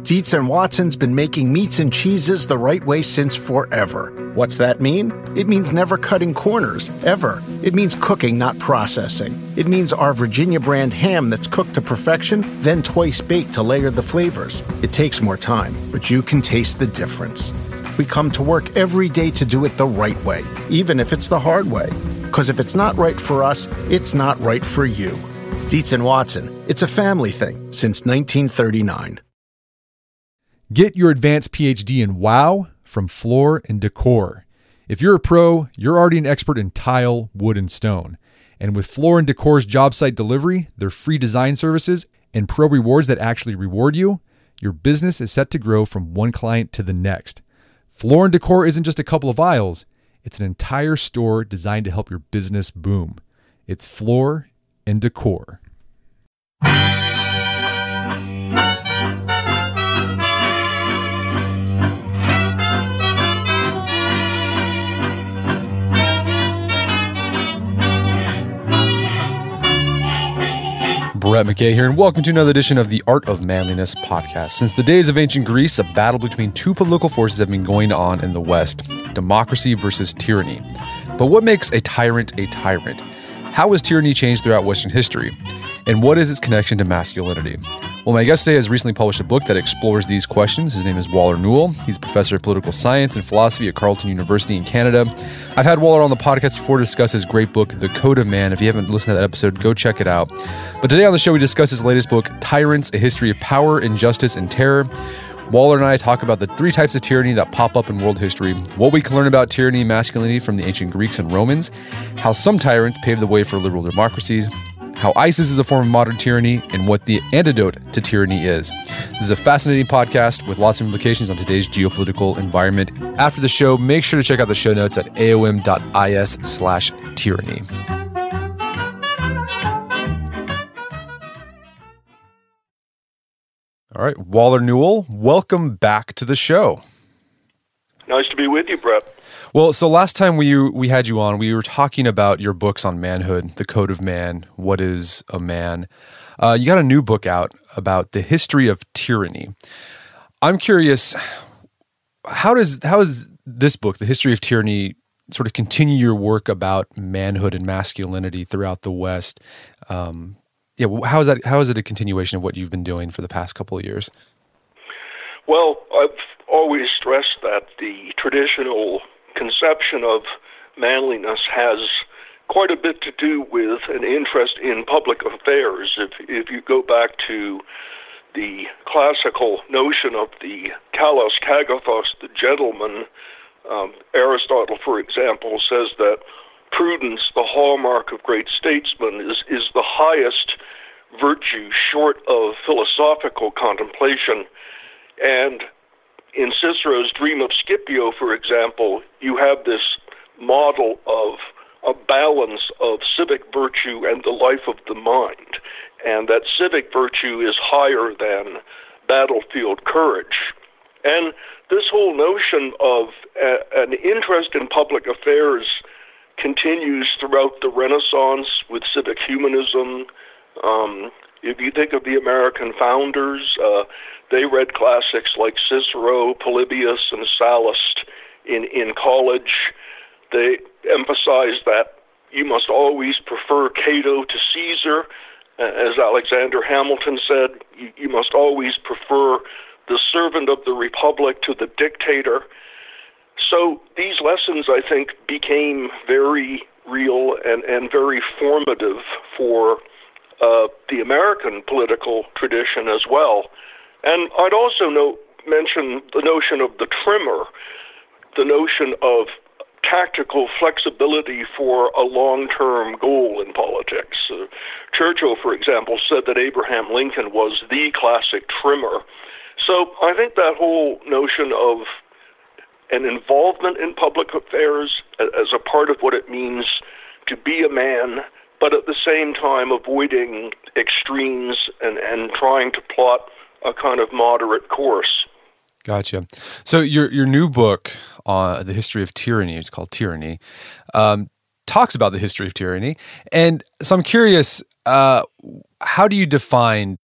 Dietz and Watson's been making meats and cheeses the right way since forever. What's that mean? It means never cutting corners, ever. It means cooking, not processing. It means our Virginia brand ham that's cooked to perfection, then twice baked to layer the flavors. It takes more time, but you can taste the difference. We come to work every day to do it the right way, even if it's the hard way. Because if it's not right for us, it's not right for you. Dietz and Watson, it's a family thing since 1939. Get your advanced PhD in WOW from Floor & Decor. If you're a pro, you're already an expert in tile, wood, and stone. And with Floor & Decor's job site delivery, their free design services, and pro rewards that actually reward you, your business is set to grow from one client to the next. Floor & Decor isn't just a couple of aisles. It's an entire store designed to help your business boom. It's Floor & Decor. Brett McKay here, and welcome to another edition of the Art of Manliness podcast. Since the days of ancient Greece, a battle between two political forces have been going on in the West, democracy versus tyranny. But what makes a tyrant a tyrant? How has tyranny changed throughout Western history? And what is its connection to masculinity? Well, my guest today has recently published a book that explores these questions. His name is Waller Newell. He's a professor of political science and philosophy at Carleton University in Canada. I've had Waller on the podcast before to discuss his great book, The Code of Man. If you haven't listened to that episode, go check it out. But today on the show, we discuss his latest book, Tyrants, A History of Power, Injustice, and Terror. Waller and I talk about the three types of tyranny that pop up in world history, what we can learn about tyranny and masculinity from the ancient Greeks and Romans, how some tyrants paved the way for liberal democracies, how ISIS is a form of modern tyranny, and what the antidote to tyranny is. This is a fascinating podcast with lots of implications on today's geopolitical environment. After the show, make sure to check out the show notes at aom.is/tyranny. All right, Waller Newell, welcome back to the show. Nice to be with you, Brett. Well, so last time we had you on, we were talking about your books on manhood, The Code of Man, What is a Man? You got a new book out about the history of tyranny. I'm curious, how is this book, The History of Tyranny, sort of continue your work about manhood and masculinity throughout the West? How is it a continuation of what you've been doing for the past couple of years? Well, I've always stressed that the traditional conception of manliness has quite a bit to do with an interest in public affairs. If you go back to the classical notion of the kalos kagathos, the gentleman, Aristotle, for example, says that prudence, the hallmark of great statesmen, is the highest virtue short of philosophical contemplation. And in Cicero's Dream of Scipio, for example, you have this model of a balance of civic virtue and the life of the mind, and that civic virtue is higher than battlefield courage. And this whole notion of an interest in public affairs continues throughout the Renaissance with civic humanism. If you think of the American founders, they read classics like Cicero, Polybius, and Sallust in college. They emphasized that you must always prefer Cato to Caesar. As Alexander Hamilton said, you must always prefer the servant of the republic to the dictator. So these lessons, I think, became very real and very formative for the American political tradition as well. And I'd also mention the notion of the trimmer, the notion of tactical flexibility for a long-term goal in politics. Churchill, for example, said that Abraham Lincoln was the classic trimmer. So I think that whole notion of an involvement in public affairs as a part of what it means to be a man, but at the same time avoiding extremes and trying to plot a kind of moderate course. Gotcha. So your new book on the history of tyranny, it's called Tyranny, talks about the history of tyranny. And so I'm curious, how do you define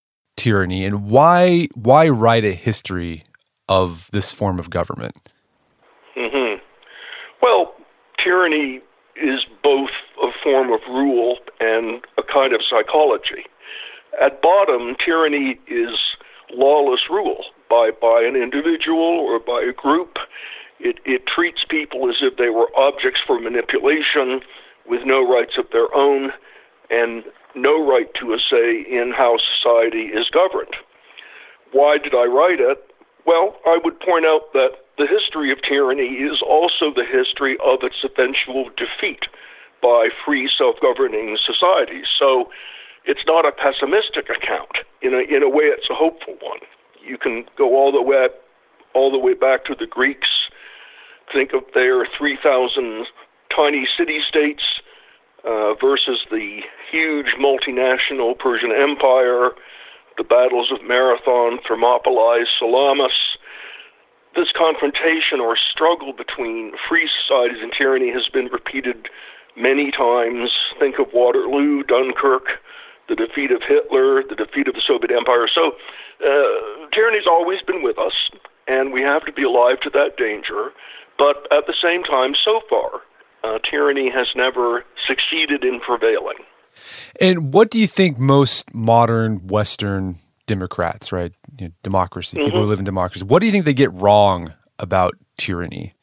tyranny, and why write a history of this form of government? Mm-hmm. Well, tyranny is both a form of rule and a kind of psychology. At bottom, tyranny is lawless rule by an individual or by a group. It treats people as if they were objects for manipulation with no rights of their own and no right to a say in how society is governed. Why did I write it? Well, I would point out that the history of tyranny is also the history of its eventual defeat by free self-governing societies. So it's not a pessimistic account. In a way, it's a hopeful one. You can go all the way back to the Greeks. Think of their 3,000 tiny city-states versus the huge multinational Persian Empire, the battles of Marathon, Thermopylae, Salamis. This confrontation or struggle between free societies and tyranny has been repeated many times. Think of Waterloo, Dunkirk, the defeat of Hitler, the defeat of the Soviet Empire. So tyranny's always been with us, and we have to be alive to that danger. But at the same time, so far, tyranny has never succeeded in prevailing. And what do you think most modern Western Democrats, right, democracy, people who live in democracy, what do you think they get wrong about tyranny?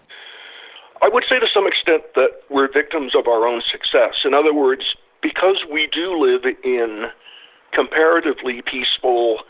I would say to some extent that we're victims of our own success. In other words, because we do live in comparatively peaceful,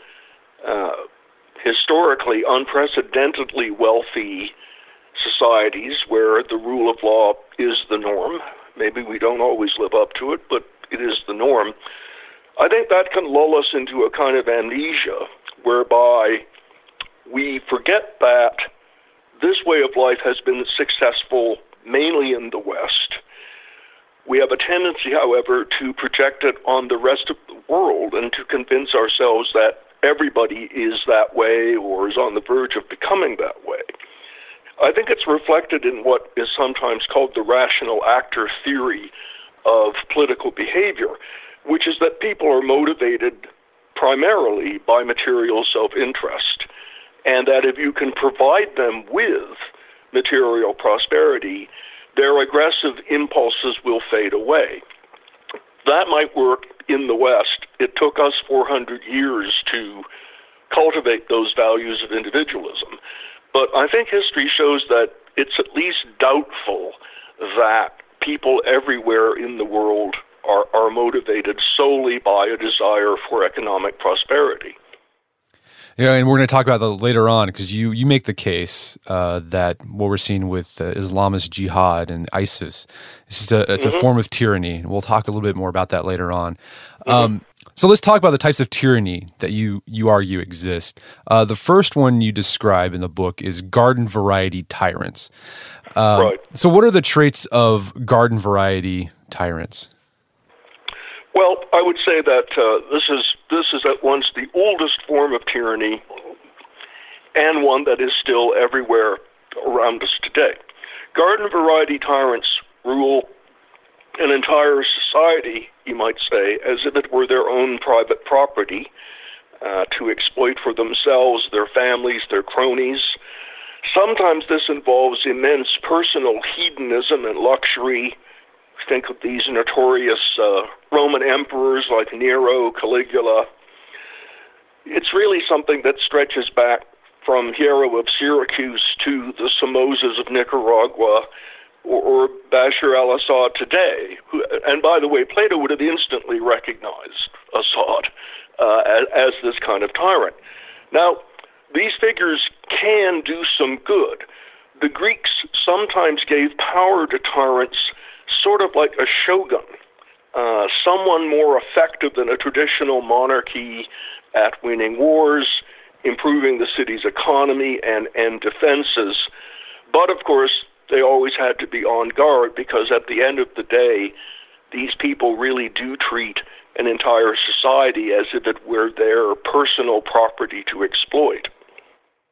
historically unprecedentedly wealthy societies where the rule of law is the norm. Maybe we don't always live up to it, but it is the norm. I think that can lull us into a kind of amnesia whereby we forget that this way of life has been successful mainly in the West. We have a tendency, however, to project it on the rest of the world and to convince ourselves that everybody is that way or is on the verge of becoming that way. I think it's reflected in what is sometimes called the rational actor theory of political behavior, which is that people are motivated primarily by material self-interest, and that if you can provide them with material prosperity, their aggressive impulses will fade away. That might work in the West. It took us 400 years to cultivate those values of individualism. But I think history shows that it's at least doubtful that people everywhere in the world are motivated solely by a desire for economic prosperity. Yeah, and we're going to talk about that later on because you make the case that what we're seeing with Islamist jihad and ISIS, it's a form of tyranny. And we'll talk a little bit more about that later on. So let's talk about the types of tyranny that you argue exist. The first one you describe in the book is garden variety tyrants. Right. So what are the traits of garden variety tyrants? Well, I would say that this is at once the oldest form of tyranny and one that is still everywhere around us today. Garden variety tyrants rule an entire society, you might say, as if it were their own private property to exploit for themselves, their families, their cronies. Sometimes this involves immense personal hedonism and luxury. Think of these notorious Roman emperors like Nero, Caligula. It's really something that stretches back from Hiero of Syracuse to the Somozas of Nicaragua or Bashar al-Assad today. And by the way, Plato would have instantly recognized Assad as this kind of tyrant. Now, these figures can do some good. The Greeks sometimes gave power to tyrants sort of like a shogun, someone more effective than a traditional monarchy at winning wars, improving the city's economy and defenses. But of course, they always had to be on guard because at the end of the day, these people really do treat an entire society as if it were their personal property to exploit.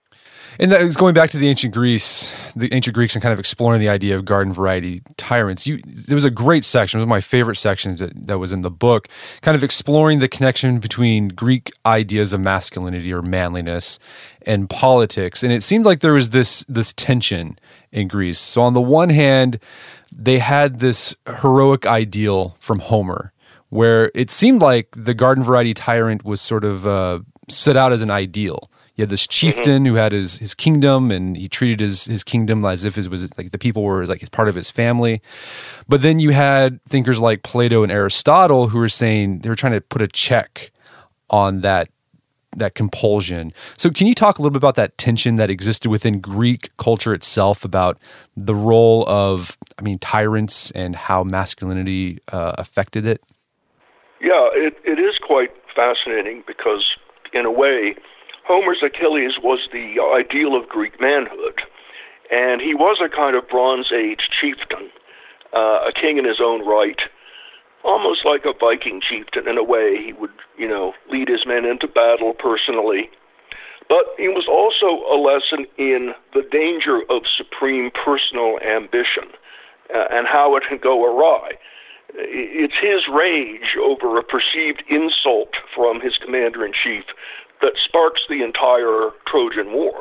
And that is going back to the ancient Greeks and kind of exploring the idea of garden variety tyrants. There was a great section, it was my favorite section that was in the book, kind of exploring the connection between Greek ideas of masculinity or manliness and politics. And it seemed like there was this tension in Greece. So on the one hand, they had this heroic ideal from Homer, where it seemed like the garden variety tyrant was sort of set out as an ideal. You had this chieftain who had his kingdom, and he treated his kingdom as if it was like the people were like part of his family. But then you had thinkers like Plato and Aristotle who were saying they were trying to put a check on that compulsion. So can you talk a little bit about that tension that existed within Greek culture itself about the role of, tyrants and how masculinity affected it? Yeah, it is quite fascinating because, in a way, Homer's Achilles was the ideal of Greek manhood, and he was a kind of Bronze Age chieftain, a king in his own right, almost like a Viking chieftain in a way. He would, lead his men into battle personally. But he was also a lesson in the danger of supreme personal ambition and how it can go awry. It's his rage over a perceived insult from his commander-in-chief that sparks the entire Trojan War,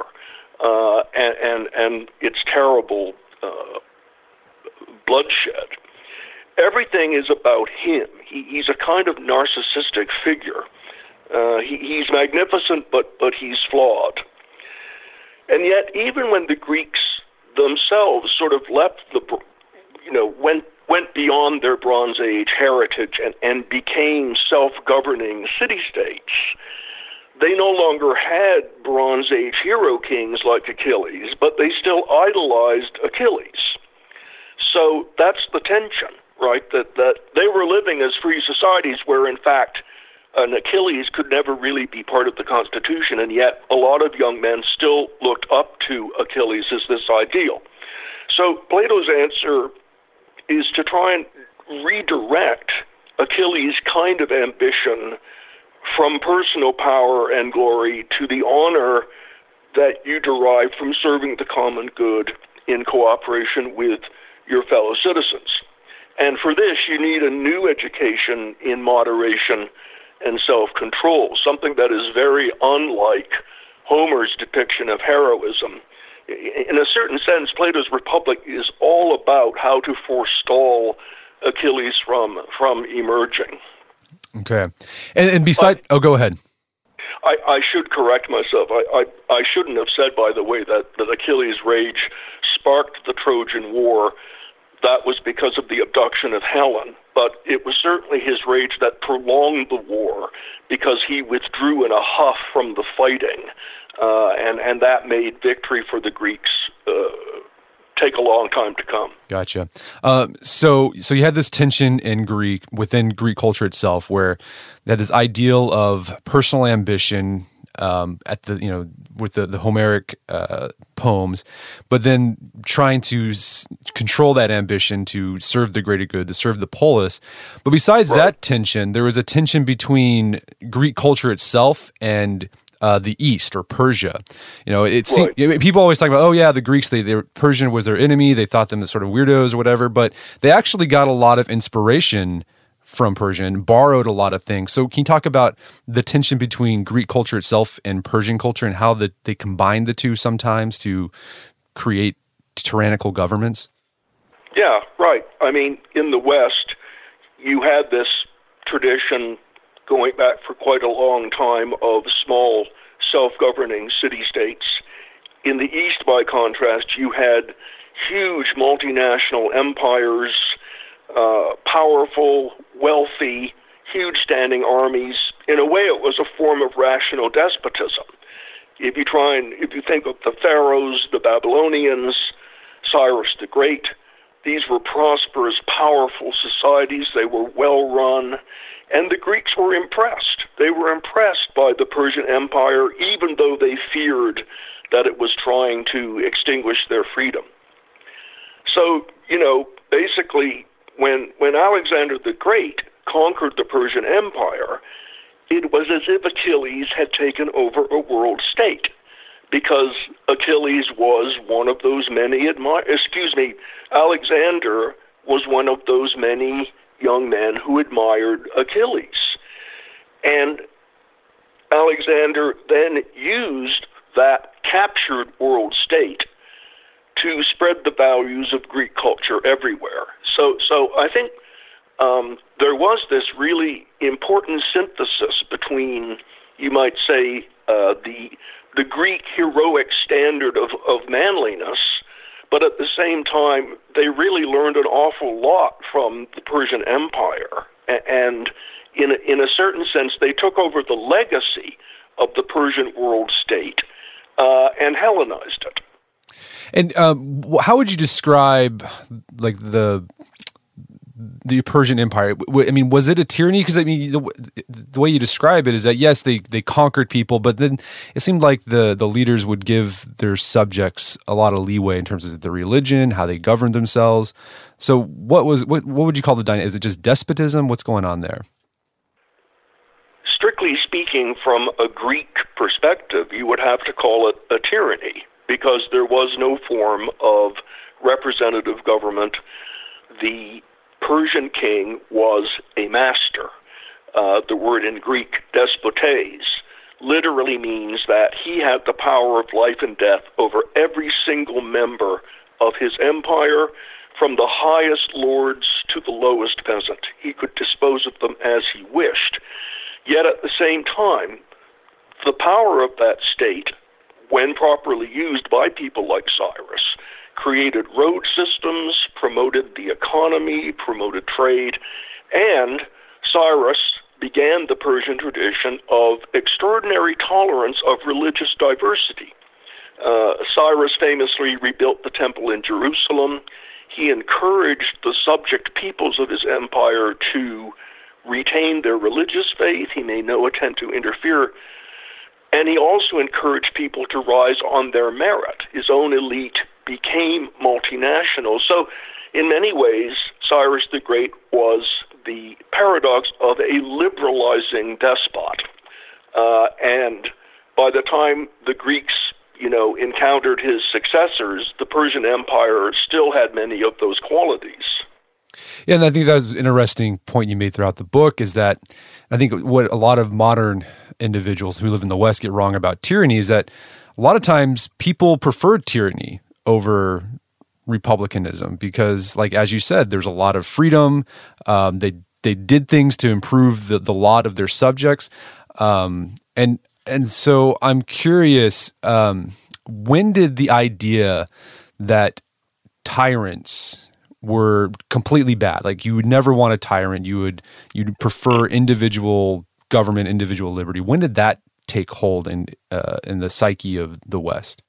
and its terrible bloodshed. Everything is about him. He's a kind of narcissistic figure. He's magnificent, but he's flawed. And yet, even when the Greeks themselves sort of went beyond their Bronze Age heritage and became self-governing city-states, they no longer had Bronze Age hero kings like Achilles, but they still idolized Achilles. So that's the tension, right? That they were living as free societies where, in fact, an Achilles could never really be part of the Constitution, and yet a lot of young men still looked up to Achilles as this ideal. So Plato's answer is to try and redirect Achilles' kind of ambition from personal power and glory to the honor that you derive from serving the common good in cooperation with your fellow citizens. And for this, you need a new education in moderation and self-control, something that is very unlike Homer's depiction of heroism. In a certain sense, Plato's Republic is all about how to forestall Achilles from emerging. Okay. And beside... go ahead. I should correct myself. I shouldn't have said, by the way, that Achilles' rage sparked the Trojan War. That was because of the abduction of Helen. But it was certainly his rage that prolonged the war because he withdrew in a huff from the fighting. And that made victory for the Greeks take a long time to come. Gotcha. So you had this tension within Greek culture itself, where they had this ideal of personal ambition with the Homeric poems, but then trying to control that ambition to serve the greater good, to serve the polis. But besides that tension, there was a tension between Greek culture itself and the East or Persia. People always talk about, the Greeks, Persian was their enemy. They thought them as sort of weirdos or whatever, but they actually got a lot of inspiration from Persian, borrowed a lot of things. So can you talk about the tension between Greek culture itself and Persian culture and how they combine the two sometimes to create tyrannical governments? Yeah, right. I mean, in the West, you had this tradition going back for quite a long time of small self-governing city-states. In the East, by contrast, you had huge multinational empires, powerful, wealthy, huge standing armies. In a way, it was a form of rational despotism. If you think of the pharaohs, the Babylonians, Cyrus the Great, these were prosperous, powerful societies. They were well run, and the Greeks were impressed. They were impressed by the Persian Empire, even though they feared that it was trying to extinguish their freedom. So, basically, when Alexander the Great conquered the Persian Empire, it was as if Achilles had taken over a world state, because Achilles was one of those many Alexander was one of those many young men who admired Achilles. And Alexander then used that captured world state to spread the values of Greek culture everywhere. So I think there was this really important synthesis between, you might say, the Greek heroic standard of manliness, but at the same time, they really learned an awful lot from the Persian Empire. And in a certain sense, they took over the legacy of the Persian world state and Hellenized it. And how would you describe like the Persian Empire? I mean, was it a tyranny? Because I mean, the way you describe it is that yes, they conquered people, but then it seemed like the leaders would give their subjects a lot of leeway in terms of their religion, how they governed themselves. So, what would you call the dynamic? Is it just despotism? What's going on there? Strictly speaking, from a Greek perspective, you would have to call it a tyranny, because there was no form of representative government. The Persian king was a master. The word in Greek, despotes, literally means that he had the power of life and death over every single member of his empire, from the highest lords to the lowest peasant. He could dispose of them as he wished. Yet at the same time, the power of that state, when properly used by people like Cyrus, created road systems, promoted the economy, promoted trade, and Cyrus began the Persian tradition of extraordinary tolerance of religious diversity. Cyrus famously rebuilt the temple in Jerusalem. He encouraged the subject peoples of his empire to retain their religious faith. He made no attempt to interfere. And he also encouraged people to rise on their merit. His own elite became multinational. So in many ways, Cyrus the Great was the paradox of a liberalizing despot. And by the time the Greeks, encountered his successors, the Persian Empire still had many of those qualities. Yeah, and I think that was an interesting point you made throughout the book, is that I think what a lot of modern individuals who live in the West get wrong about tyranny is that a lot of times people prefer tyranny over republicanism because, like, as you said, there's a lot of freedom. They did things to improve the lot of their subjects. And so I'm curious, when did the idea that tyrants were completely bad, like you would never want a tyrant, you'd prefer individual government, individual liberty, when did that take hold in the psyche of the West?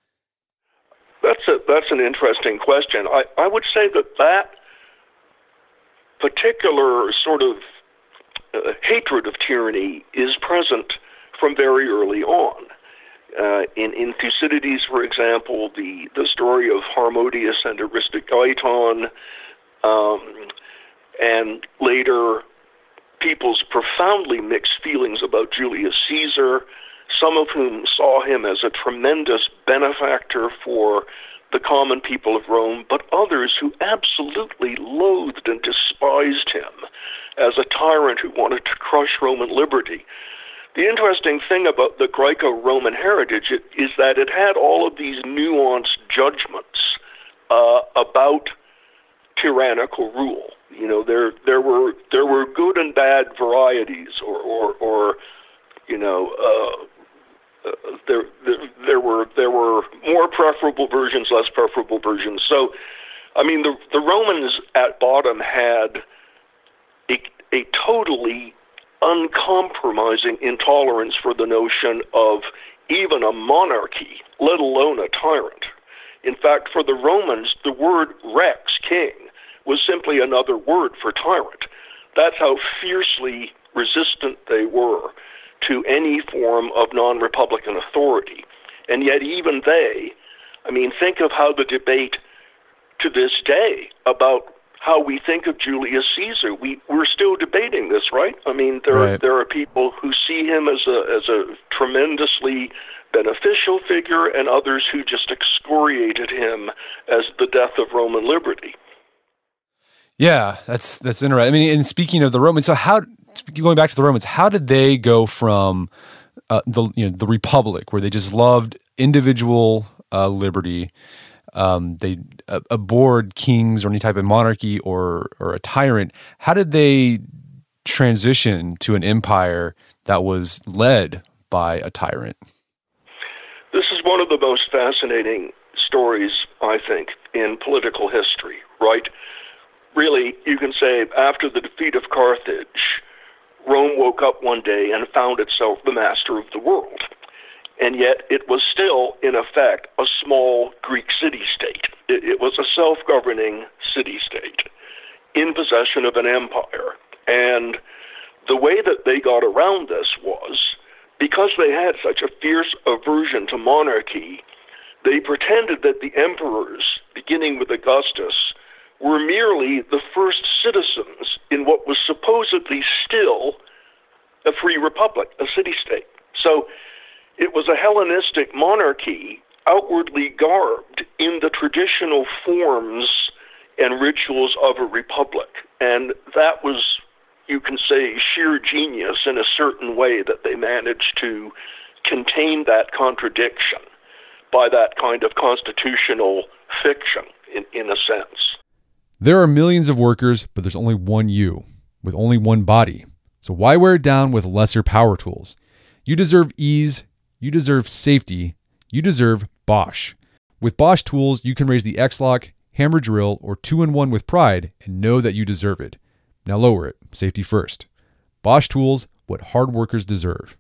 That's an interesting question. I would say that particular sort of hatred of tyranny is present from very early on. In Thucydides, for example, the story of Harmodius and Aristogeiton, and later people's profoundly mixed feelings about Julius Caesar, some of whom saw him as a tremendous benefactor for the common people of Rome, but others who absolutely loathed and despised him as a tyrant who wanted to crush Roman liberty. The interesting thing about the Greco-Roman heritage is that it had all of these nuanced judgments about tyrannical rule. There were good and bad varieties, there were more preferable versions, less preferable versions. So, I mean, the Romans at bottom had a totally uncompromising intolerance for the notion of even a monarchy, let alone a tyrant. In fact, for the Romans, the word rex, king, was simply another word for tyrant. That's how fiercely resistant they were to any form of non-republican authority. And yet even they, I mean, think of how the debate to this day about how we think of Julius Caesar. We're still debating this, right? I mean, there are people who see him as a tremendously beneficial figure, and others who just excoriated him as the death of Roman liberty. Yeah, that's interesting. I mean, and speaking of the Romans, so going back to the Romans, how did they go from the Republic, where they just loved individual liberty? They abhorred kings or any type of monarchy or a tyrant. How did they transition to an empire that was led by a tyrant? This is one of the most fascinating stories, I think, in political history, right? Really, you can say after the defeat of Carthage, Rome woke up one day and found itself the master of the world. And yet it was still, in effect, a small Greek city-state. It was a self-governing city-state in possession of an empire. And the way that they got around this was, because they had such a fierce aversion to monarchy, they pretended that the emperors, beginning with Augustus, were merely the first citizens in what was supposedly still a free republic, a city-state. So it was a Hellenistic monarchy outwardly garbed in the traditional forms and rituals of a republic. And that was, you can say, sheer genius in a certain way that they managed to contain that contradiction by that kind of constitutional fiction, in a sense. There are millions of workers, but there's only one you, with only one body. So why wear it down with lesser power tools? You deserve ease, you deserve safety, you deserve Bosch. With Bosch tools, you can raise the X-Lock, hammer drill, or 2-in-1 with pride and know that you deserve it. Now lower it, safety first. Bosch tools, what hard workers deserve.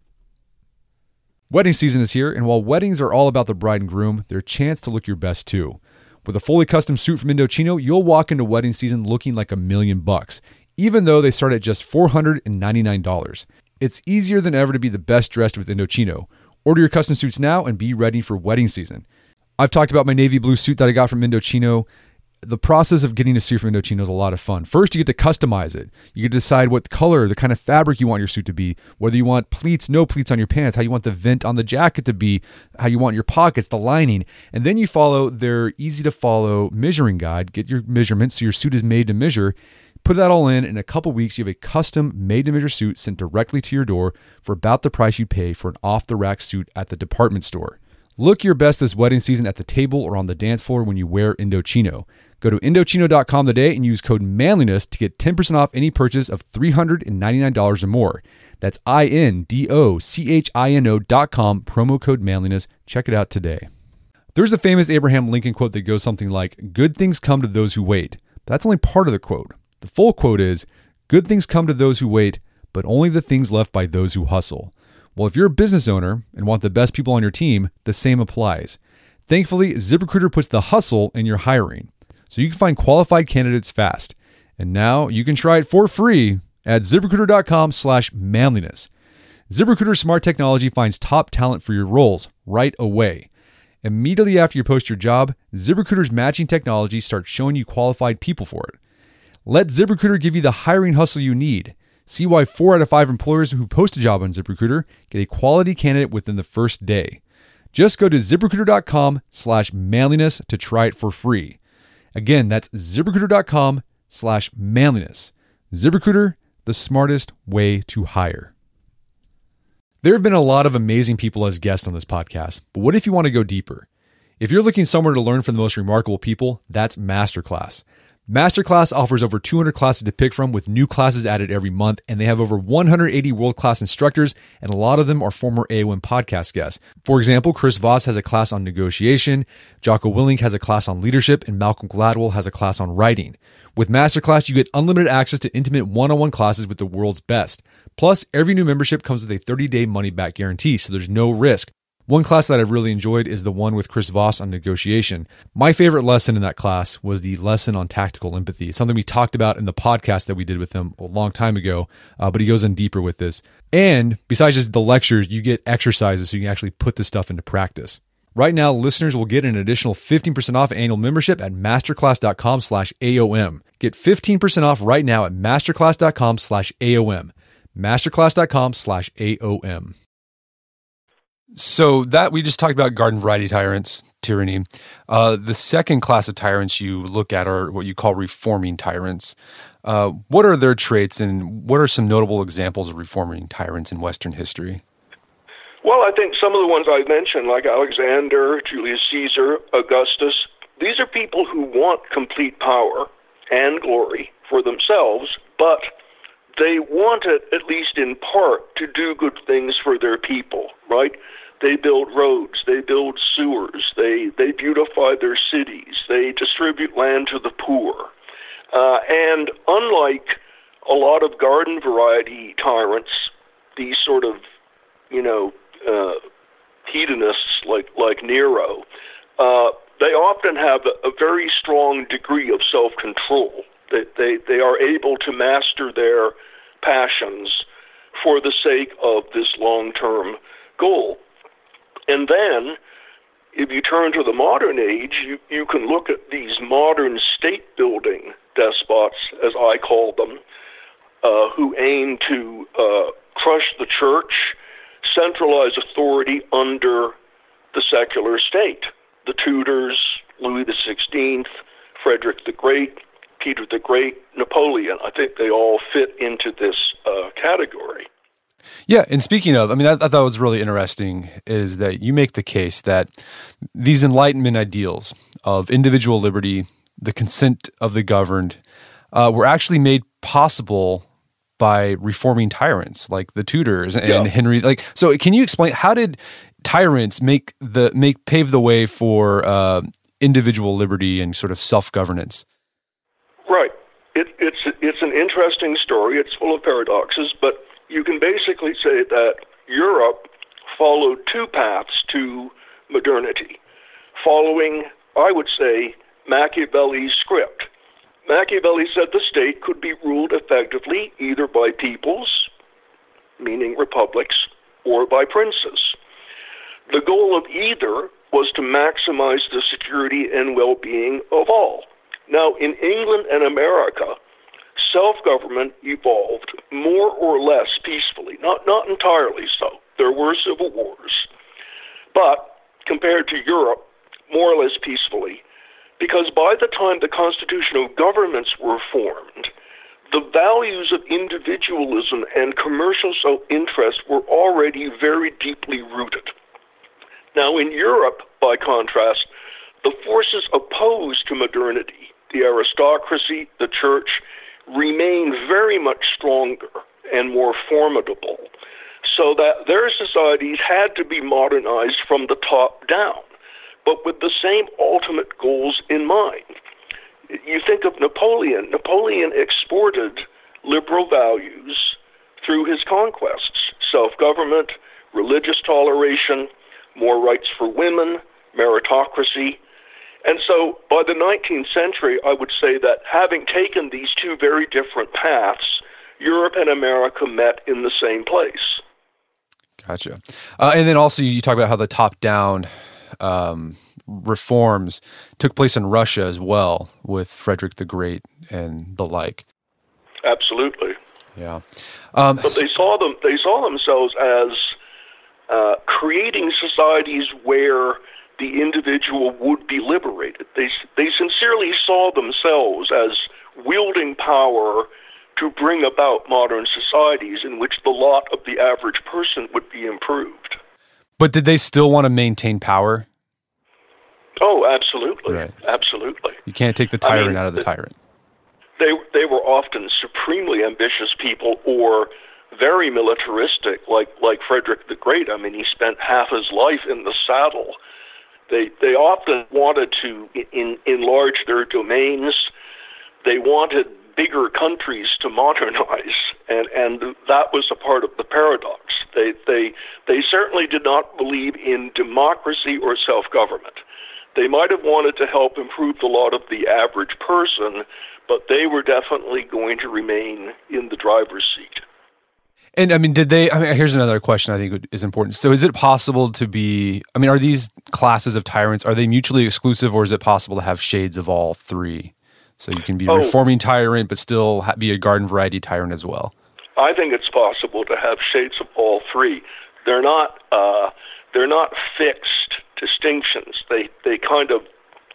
Wedding season is here, and while weddings are all about the bride and groom, they're a chance to look your best too. With a fully custom suit from Indochino, you'll walk into wedding season looking like $1,000,000, even though they start at just $499. It's easier than ever to be the best dressed with Indochino. Order your custom suits now and be ready for wedding season. I've talked about my navy blue suit that I got from Indochino. The process of getting a suit from Indochino is a lot of fun. First, you get to customize it. You get to decide what color, the kind of fabric you want your suit to be, whether you want pleats, no pleats on your pants, how you want the vent on the jacket to be, how you want your pockets, the lining. And then you follow their easy-to-follow measuring guide. Get your measurements so your suit is made to measure. Put that all in a couple weeks, you have a custom made-to-measure suit sent directly to your door for about the price you'd pay for an off-the-rack suit at the department store. Look your best this wedding season at the table or on the dance floor when you wear Indochino. Go to Indochino.com today and use code manliness to get 10% off any purchase of $399 or more. That's INDOCHINO.com, promo code manliness. Check it out today. There's a famous Abraham Lincoln quote that goes something like, "Good things come to those who wait." But that's only part of the quote. The full quote is, "Good things come to those who wait, but only the things left by those who hustle." Well, if you're a business owner and want the best people on your team, the same applies. Thankfully, ZipRecruiter puts the hustle in your hiring, so you can find qualified candidates fast. And now you can try it for free at ZipRecruiter.com/manliness. ZipRecruiter's smart technology finds top talent for your roles right away. Immediately after you post your job, ZipRecruiter's matching technology starts showing you qualified people for it. Let ZipRecruiter give you the hiring hustle you need. See why 4 out of 5 employers who post a job on ZipRecruiter get a quality candidate within the first day. Just go to ZipRecruiter.com/manliness to try it for free. Again, that's ZipRecruiter.com/manliness. ZipRecruiter, the smartest way to hire. There have been a lot of amazing people as guests on this podcast, but what if you want to go deeper? If you're looking somewhere to learn from the most remarkable people, that's Masterclass. Masterclass offers over 200 classes to pick from with new classes added every month, and they have over 180 world-class instructors, and a lot of them are former AOM podcast guests. For example, Chris Voss has a class on negotiation, Jocko Willink has a class on leadership, and Malcolm Gladwell has a class on writing. With Masterclass, you get unlimited access to intimate one-on-one classes with the world's best. Plus, every new membership comes with a 30-day money-back guarantee, so there's no risk. One class that I've really enjoyed is the one with Chris Voss on negotiation. My favorite lesson in that class was the lesson on tactical empathy. It's something we talked about in the podcast that we did with him a long time ago, but he goes in deeper with this. And besides just the lectures, you get exercises so you can actually put this stuff into practice. Right now, listeners will get an additional 15% off annual membership at masterclass.com/AOM. Get 15% off right now at masterclass.com/AOM. Masterclass.com/AOM. So that we just talked about garden variety tyrants, tyranny. The second class of tyrants you look at are what you call reforming tyrants. What are their traits, and what are some notable examples of reforming tyrants in Western history? Well, I think some of the ones I mentioned, like Alexander, Julius Caesar, Augustus, these are people who want complete power and glory for themselves, but they want it, at least in part, to do good things for their people, right? They build roads, they build sewers, they beautify their cities, they distribute land to the poor. And unlike a lot of garden variety tyrants, these sort of, hedonists like Nero, they often have a very strong degree of self-control. They are able to master their passions for the sake of this long-term goal. And then, if you turn to the modern age, you can look at these modern state-building despots, as I call them, who aim to crush the church, centralize authority under the secular state. The Tudors, Louis XVI, Frederick the Great, Peter the Great, Napoleon. I think they all fit into this category. Yeah, and speaking of, I thought was really interesting is that you make the case that these Enlightenment ideals of individual liberty, the consent of the governed, were actually made possible by reforming tyrants like the Tudors and Henry. So, can you explain how did tyrants pave the way for individual liberty and sort of self-governance? Right. It's an interesting story. It's full of paradoxes, but you can basically say that Europe followed two paths to modernity, following, I would say, Machiavelli's script. Machiavelli said the state could be ruled effectively either by peoples, meaning republics, or by princes. The goal of either was to maximize the security and well-being of all. Now, in England and America, self-government evolved more or less peacefully, not entirely so. There were civil wars, but compared to Europe, more or less peacefully, because by the time the constitutional governments were formed, the values of individualism and commercial self-interest were already very deeply rooted. Now, in Europe, by contrast, the forces opposed to modernity, the aristocracy, the church, remain very much stronger and more formidable, so that their societies had to be modernized from the top down, but with the same ultimate goals in mind. You think of Napoleon. Napoleon exported liberal values through his conquests: self-government, religious toleration, more rights for women, meritocracy. And so by the 19th century, I would say that having taken these two very different paths, Europe and America met in the same place. Gotcha. And then also you talk about how the top-down reforms took place in Russia as well with Frederick the Great and the like. Absolutely. Yeah. But they saw themselves as creating societies where the individual would be liberated. They sincerely saw themselves as wielding power to bring about modern societies in which the lot of the average person would be improved. But did they still want to maintain power? Oh, absolutely. Right. Absolutely. You can't take the tyrant out of the tyrant. They were often supremely ambitious people, or very militaristic, like Frederick the Great. He spent half his life in the saddle. They often wanted to enlarge their domains. They wanted bigger countries to modernize, and that was a part of the paradox. They certainly did not believe in democracy or self-government. They might have wanted to help improve the lot of the average person, but they were definitely going to remain in the driver's seat. And here's another question I think is important. So is it possible to be, are these classes of tyrants, are they mutually exclusive, or is it possible to have shades of all three? So you can be a reforming tyrant, but still be a garden variety tyrant as well. I think it's possible to have shades of all three. They're not fixed distinctions. They kind of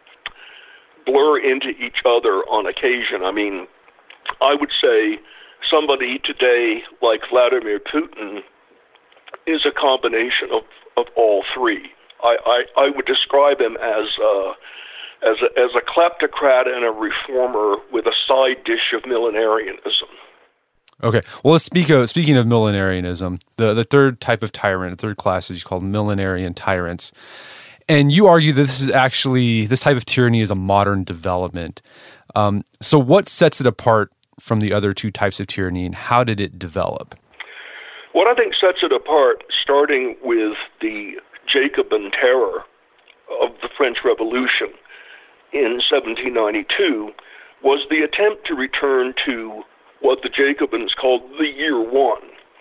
blur into each other on occasion. I mean, I would say somebody today like Vladimir Putin is a combination of all three. I would describe him as a kleptocrat and a reformer with a side dish of millenarianism. Okay. Well, speaking of millenarianism, the third type of tyrant, the third class is called millenarian tyrants. And you argue that this type of tyranny is a modern development. So what sets it apart from the other two types of tyranny, and how did it develop? What I think sets it apart, starting with the Jacobin terror of the French Revolution in 1792, was the attempt to return to what the Jacobins called the Year One,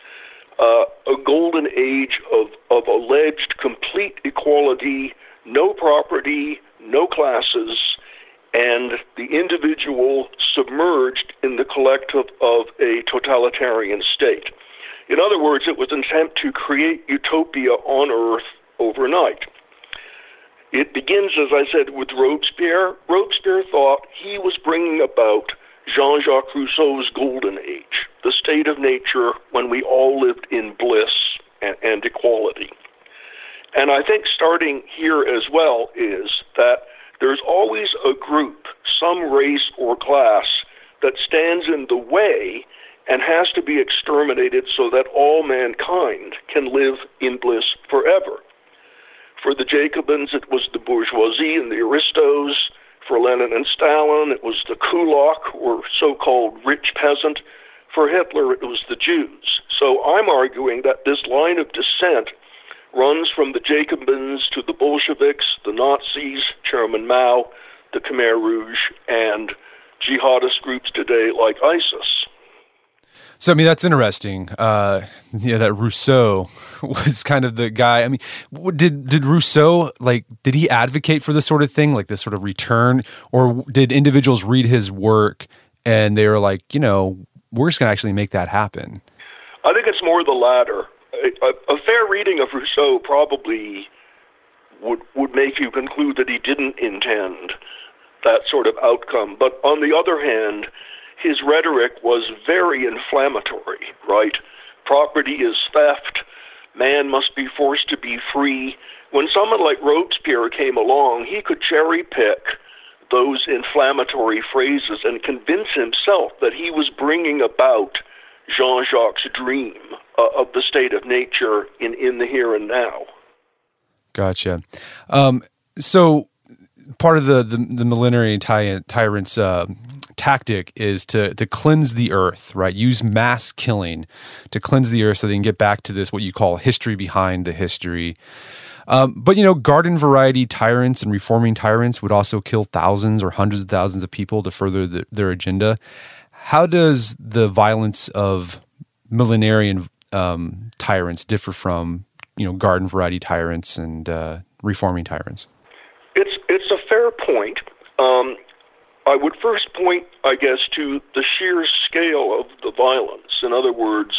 a golden age of alleged complete equality, no property, no classes, and the individual submerged in the collective of a totalitarian state. In other words, it was an attempt to create utopia on Earth overnight. It begins, as I said, with Robespierre. Robespierre thought he was bringing about Jean-Jacques Rousseau's golden age, the state of nature when we all lived in bliss and equality. And I think starting here as well is that there's always a group, some race or class, that stands in the way and has to be exterminated so that all mankind can live in bliss forever. For the Jacobins, it was the bourgeoisie and the aristos. For Lenin and Stalin, it was the kulak, or so-called rich peasant. For Hitler, it was the Jews. So I'm arguing that this line of descent runs from the Jacobins to the Bolsheviks, the Nazis, Chairman Mao, the Khmer Rouge, and jihadist groups today like ISIS. So, I mean, that's interesting. That Rousseau was kind of the guy. I mean, did Rousseau, did he advocate for this sort of thing, like this sort of return? Or did individuals read his work and they were like, we're just going to actually make that happen? I think it's more the latter. A fair reading of Rousseau probably would make you conclude that he didn't intend that sort of outcome. But on the other hand, his rhetoric was very inflammatory, right? Property is theft. Man must be forced to be free. When someone like Robespierre came along, he could cherry pick those inflammatory phrases and convince himself that he was bringing about Jean-Jacques' dream of the state of nature in the here and now. Gotcha. So part of the millenarian tyrant's tactic is to cleanse the earth, right? Use mass killing to cleanse the earth so they can get back to this, what you call history behind the history. But, garden variety tyrants and reforming tyrants would also kill thousands or hundreds of thousands of people to further their agenda. How does the violence of millenarian tyrants differ from, garden variety tyrants and reforming tyrants? It's a fair point. I would first point, I guess, to the sheer scale of the violence. In other words,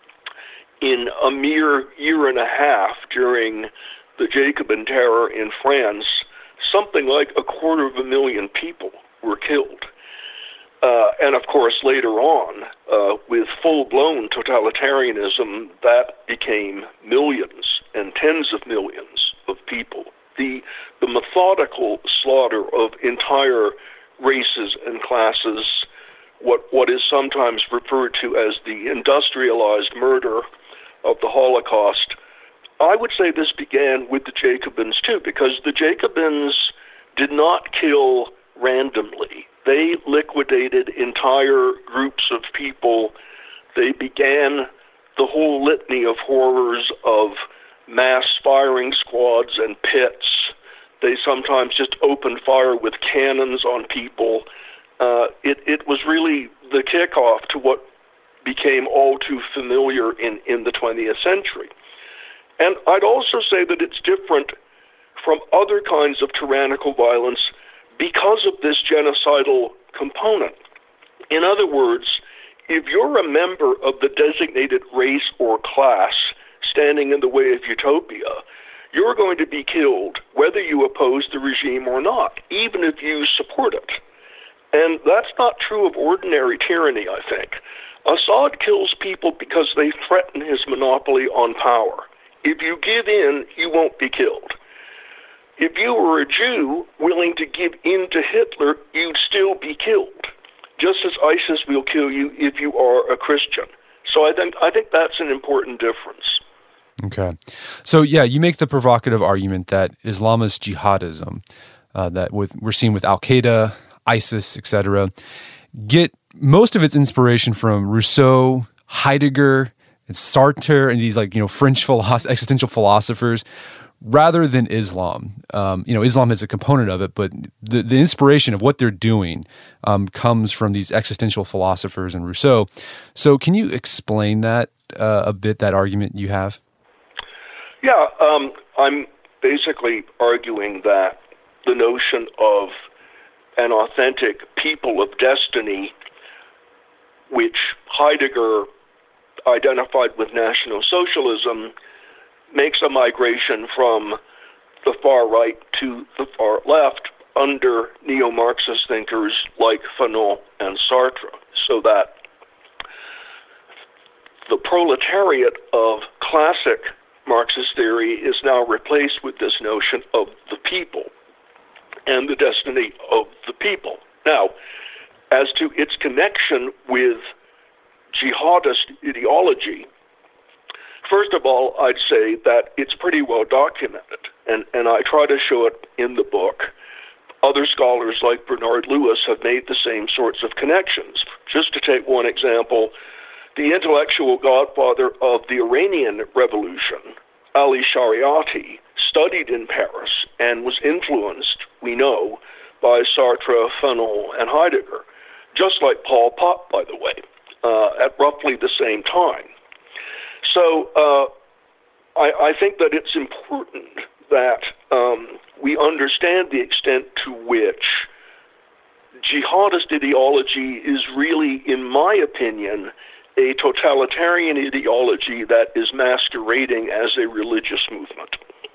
in a mere year and a half during the Jacobin terror in France, something like 250,000 people were killed. And of course, later on, with full-blown totalitarianism, that became millions and tens of millions of people. The methodical slaughter of entire races and classes, what is sometimes referred to as the industrialized murder of the Holocaust, I would say this began with the Jacobins too, because the Jacobins did not kill randomly. They liquidated entire groups of people. They began the whole litany of horrors of mass firing squads and pits. They sometimes just opened fire with cannons on people. It was really the kickoff to what became all too familiar in the 20th century. And I'd also say that it's different from other kinds of tyrannical violence because of this genocidal component. In other words, if you're a member of the designated race or class standing in the way of utopia, you're going to be killed whether you oppose the regime or not, even if you support it. And that's not true of ordinary tyranny, I think. Assad kills people because they threaten his monopoly on power. If you give in, you won't be killed. If you were a Jew willing to give in to Hitler, you'd still be killed, just as ISIS will kill you if you are a Christian. So I think that's an important difference. Okay. So, yeah, you make the provocative argument that Islamist jihadism, we're seeing with Al-Qaeda, ISIS, etc., get most of its inspiration from Rousseau, Heidegger, and Sartre, and these French existential philosophers, rather than Islam. Islam is a component of it, but the inspiration of what they're doing comes from these existential philosophers and Rousseau. So can you explain that a bit, that argument you have? Yeah, I'm basically arguing that the notion of an authentic people of destiny, which Heidegger identified with National Socialism, makes a migration from the far right to the far left under neo-Marxist thinkers like Fanon and Sartre, so that the proletariat of classic Marxist theory is now replaced with this notion of the people and the destiny of the people. Now, as to its connection with jihadist ideology, first of all, I'd say that it's pretty well documented, and I try to show it in the book. Other scholars like Bernard Lewis have made the same sorts of connections. Just to take one example, the intellectual godfather of the Iranian Revolution, Ali Shariati, studied in Paris and was influenced, we know, by Sartre, Fanon, and Heidegger, just like Paul Pot, by the way, at roughly the same time. So I think that it's important that we understand the extent to which jihadist ideology is really, in my opinion, a totalitarian ideology that is masquerading as a religious movement.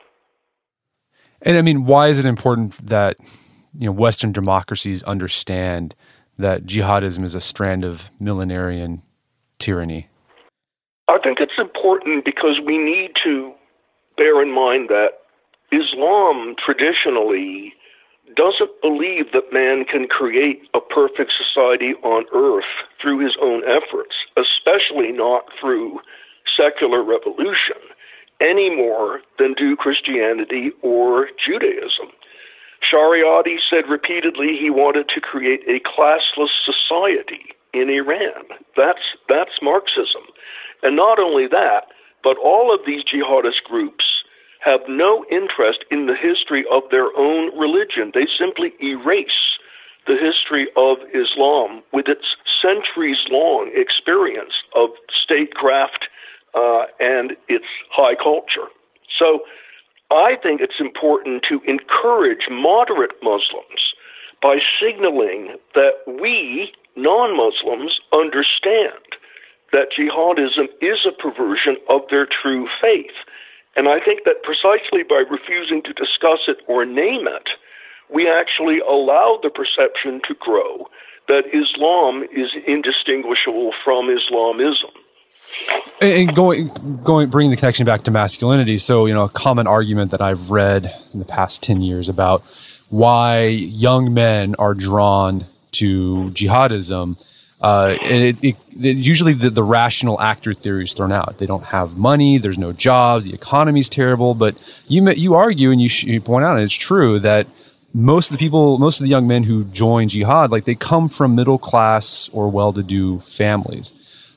And I mean, why is it important that Western democracies understand that jihadism is a strand of millenarian tyranny? I think it's important because we need to bear in mind that Islam traditionally doesn't believe that man can create a perfect society on earth through his own efforts, especially not through secular revolution, any more than do Christianity or Judaism. Shariati said repeatedly he wanted to create a classless society in Iran. That's Marxism. And not only that, but all of these jihadist groups have no interest in the history of their own religion. They simply erase the history of Islam with its centuries-long experience of statecraft and its high culture. So I think it's important to encourage moderate Muslims by signaling that we, non-Muslims, understand that jihadism is a perversion of their true faith. And I think that precisely by refusing to discuss it or name it, we actually allow the perception to grow that Islam is indistinguishable from Islamism. And bringing the connection back to masculinity. So, a common argument that I've read in the past 10 years about why young men are drawn to jihadism, usually the rational actor theory is thrown out. They don't have money, there's no jobs, the economy's terrible. But you argue and you point out, and it's true, that most of the young men who join jihad, they come from middle class or well-to-do families.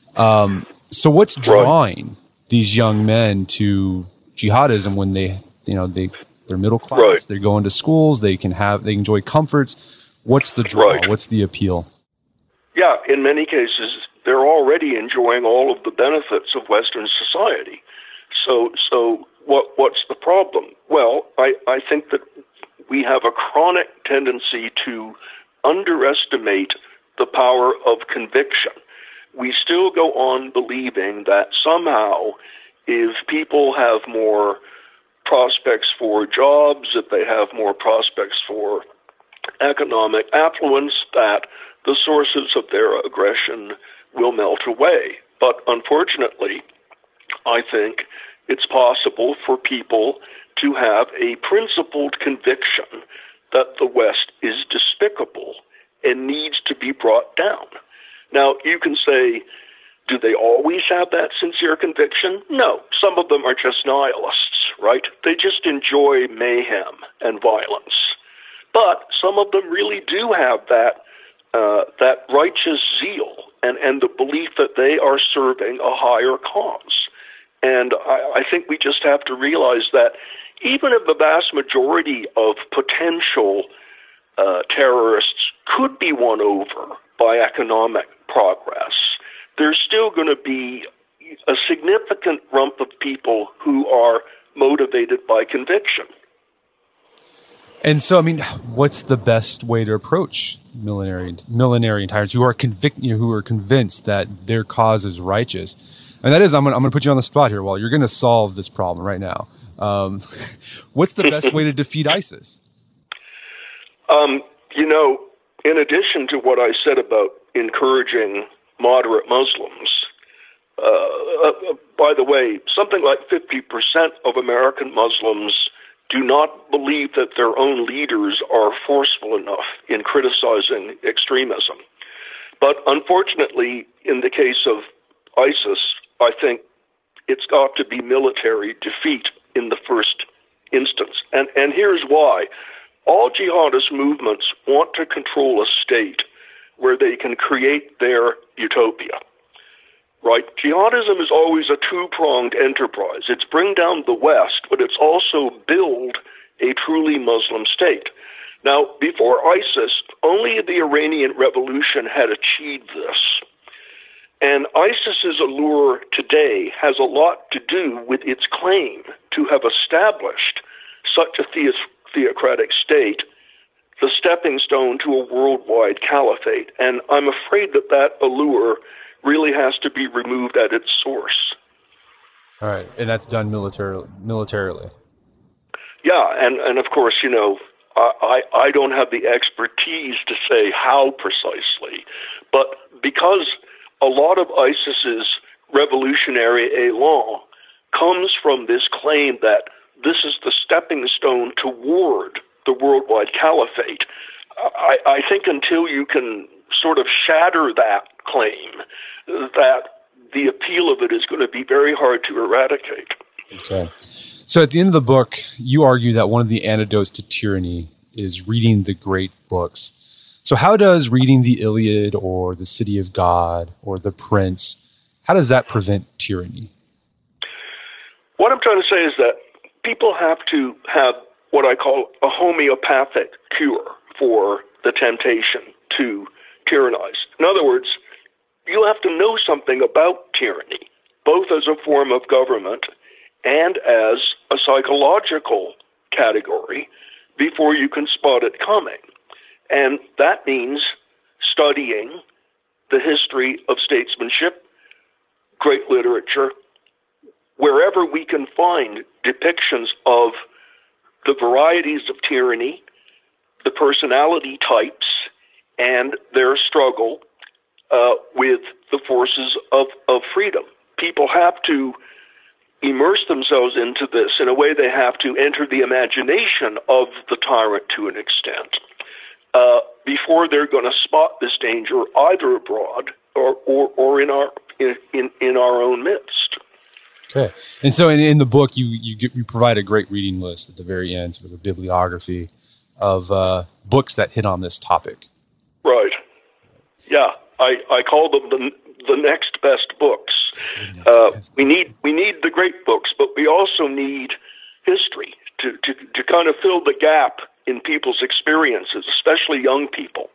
So what's drawing these young men to jihadism when they're middle class, right? They're going to schools, they enjoy comforts. What's the draw? Right. What's the appeal? Yeah, in many cases, they're already enjoying all of the benefits of Western society. So what's the problem? Well, I think that we have a chronic tendency to underestimate the power of conviction. We still go on believing that somehow if people have more prospects for jobs, if they have more prospects for economic affluence, that the sources of their aggression will melt away. But unfortunately, I think it's possible for people to have a principled conviction that the West is despicable and needs to be brought down. Now, you can say, do they always have that sincere conviction? No. Some of them are just nihilists, right? They just enjoy mayhem and violence. But some of them really do have that righteous zeal and the belief that they are serving a higher cause. And I think we just have to realize that even if the vast majority of potential terrorists could be won over by economic progress, there's still going to be a significant rump of people who are motivated by conviction. And so, I mean, what's the best way to approach millenarian tyrants who are convinced that their cause is righteous? And that is, I'm going to put you on the spot here, Walt. You're going to solve this problem right now. What's the best way to defeat ISIS? In addition to what I said about encouraging moderate Muslims, by the way, something like 50% of American Muslims do not believe that their own leaders are forceful enough in criticizing extremism. But unfortunately, in the case of ISIS, I think it's got to be military defeat in the first instance. And here's why. All jihadist movements want to control a state where they can create their utopia. Right? Jihadism is always a two-pronged enterprise. It's bring down the West, but it's also build a truly Muslim state. Now, before ISIS, only the Iranian Revolution had achieved this. And ISIS's allure today has a lot to do with its claim to have established such a theocratic state, the stepping stone to a worldwide caliphate. And I'm afraid that allure really has to be removed at its source. All right, and that's done militarily. Yeah, and of course, I don't have the expertise to say how precisely, but because a lot of ISIS's revolutionary élan comes from this claim that this is the stepping stone toward the worldwide caliphate, I think until you can sort of shatter that claim, that the appeal of it is going to be very hard to eradicate. Okay. So at the end of the book, you argue that one of the antidotes to tyranny is reading the great books. So how does reading the Iliad or the City of God or the Prince, how does that prevent tyranny? What I'm trying to say is that people have to have what I call a homeopathic cure for the temptation to tyrannize. In other words, you have to know something about tyranny, both as a form of government and as a psychological category, before you can spot it coming. And that means studying the history of statesmanship, great literature, wherever we can find depictions of the varieties of tyranny, the personality types, and their struggle with the forces of freedom. People have to immerse themselves into this. In a way, they have to enter the imagination of the tyrant to an extent before they're going to spot this danger either abroad or in our own midst. Okay, and so in the book, you provide a great reading list at the very end, sort of a bibliography of books that hit on this topic. Right. Yeah, I call them the next best books. We need the great books, but we also need history to kind of fill the gap in people's experiences, especially young people.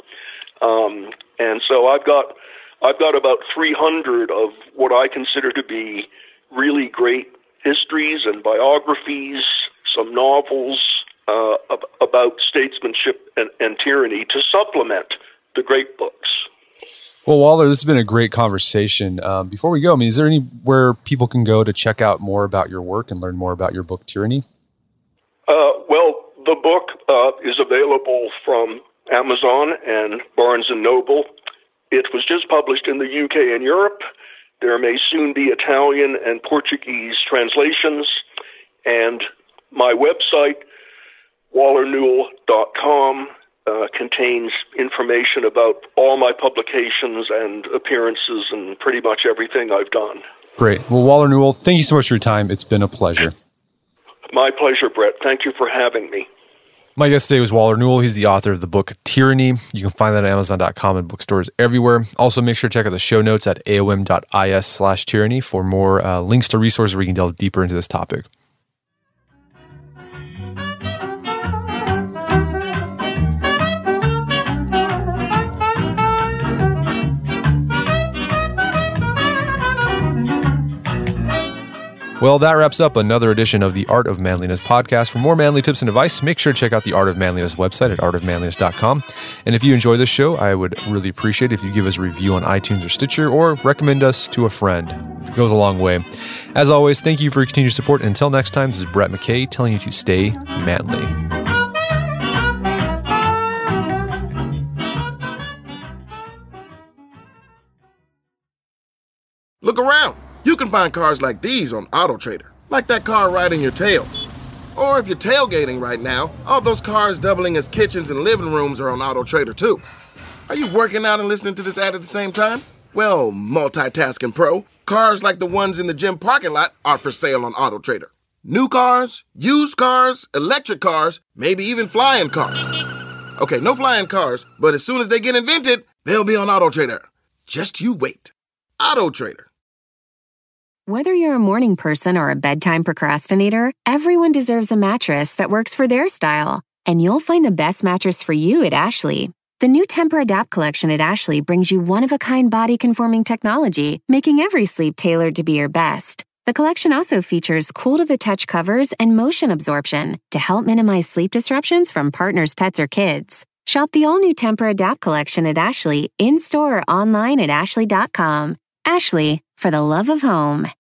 And so I've got about 300 of what I consider to be really great histories and biographies, some novels about statesmanship and tyranny to supplement the great books. Well, Waller, this has been a great conversation. Before we go, is there anywhere people can go to check out more about your work and learn more about your book, Tyranny? Well, the book is available from Amazon and Barnes & Noble. It was just published in the UK and Europe. There may soon be Italian and Portuguese translations. And my website, wallernewell.com, contains information about all my publications and appearances and pretty much everything I've done. Great. Well, Waller Newell, thank you so much for your time. It's been a pleasure. My pleasure, Brett. Thank you for having me. My guest today was Waller Newell. He's the author of the book Tyranny. You can find that at Amazon.com and bookstores everywhere. Also, make sure to check out the show notes at aom.is/tyranny for more links to resources where you can delve deeper into this topic. Well, that wraps up another edition of the Art of Manliness podcast. For more manly tips and advice, make sure to check out the Art of Manliness website at artofmanliness.com. And if you enjoy this show, I would really appreciate it if you give us a review on iTunes or Stitcher or recommend us to a friend. It goes a long way. As always, thank you for your continued support. And until next time, this is Brett McKay telling you to stay manly. Look around. You can find cars like these on AutoTrader, like that car riding your tail. Or if you're tailgating right now, all those cars doubling as kitchens and living rooms are on AutoTrader too. Are you working out and listening to this ad at the same time? Well, multitasking pro, cars like the ones in the gym parking lot are for sale on AutoTrader. New cars, used cars, electric cars, maybe even flying cars. Okay, no flying cars, but as soon as they get invented, they'll be on AutoTrader. Just you wait. AutoTrader. Whether you're a morning person or a bedtime procrastinator, everyone deserves a mattress that works for their style. And you'll find the best mattress for you at Ashley. The new Tempur-Adapt collection at Ashley brings you one-of-a-kind body-conforming technology, making every sleep tailored to be your best. The collection also features cool-to-the-touch covers and motion absorption to help minimize sleep disruptions from partners, pets, or kids. Shop the all-new Tempur-Adapt collection at Ashley, in-store or online at ashley.com. Ashley, for the love of home.